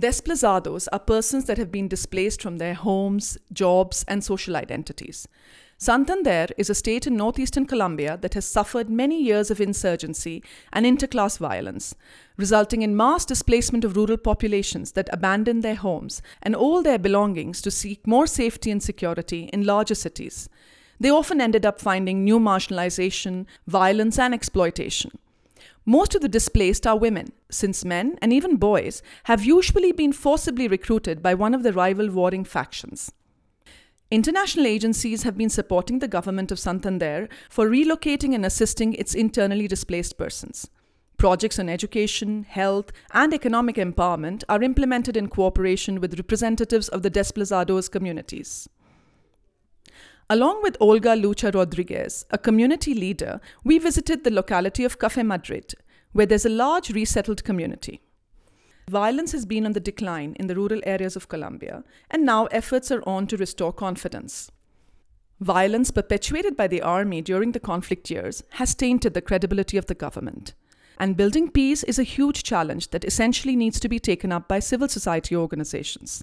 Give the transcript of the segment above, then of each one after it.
Desplazados are persons that have been displaced from their homes, jobs, and social identities. Santander is a state in northeastern Colombia that has suffered many years of insurgency and interclass violence, resulting in mass displacement of rural populations that abandoned their homes and all their belongings to seek more safety and security in larger cities. They often ended up finding new marginalization, violence, and exploitation. Most of the displaced are women, since men, and even boys, have usually been forcibly recruited by one of the rival warring factions. International agencies have been supporting the government of Santander for relocating and assisting its internally displaced persons. Projects on education, health, and economic empowerment are implemented in cooperation with representatives of the Desplazados communities. Along with Olga Lucha Rodriguez, a community leader, we visited the locality of Café Madrid, where there's a large resettled community. Violence has been on the decline in the rural areas of Colombia, and now efforts are on to restore confidence. Violence perpetuated by the army during the conflict years has tainted the credibility of the government. And building peace is a huge challenge that essentially needs to be taken up by civil society organizations.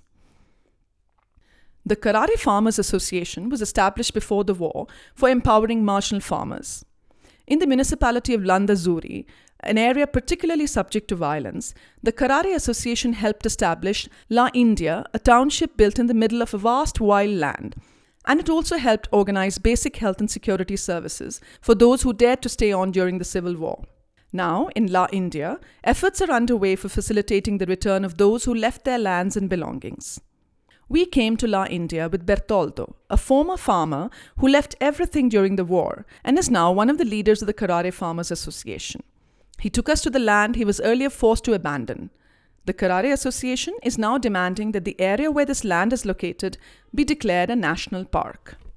The Carare Farmers Association was established before the war for empowering marginal farmers. In the municipality of Landazuri, an area particularly subject to violence, the Carare Association helped establish La India, a township built in the middle of a vast wild land. And it also helped organize basic health and security services for those who dared to stay on during the civil war. Now, in La India, efforts are underway for facilitating the return of those who left their lands and belongings. We came to La India with Bertoldo, a former farmer who left everything during the war and is now one of the leaders of the Carare Farmers Association. He took us to the land he was earlier forced to abandon. The Carare Association is now demanding that the area where this land is located be declared a national park.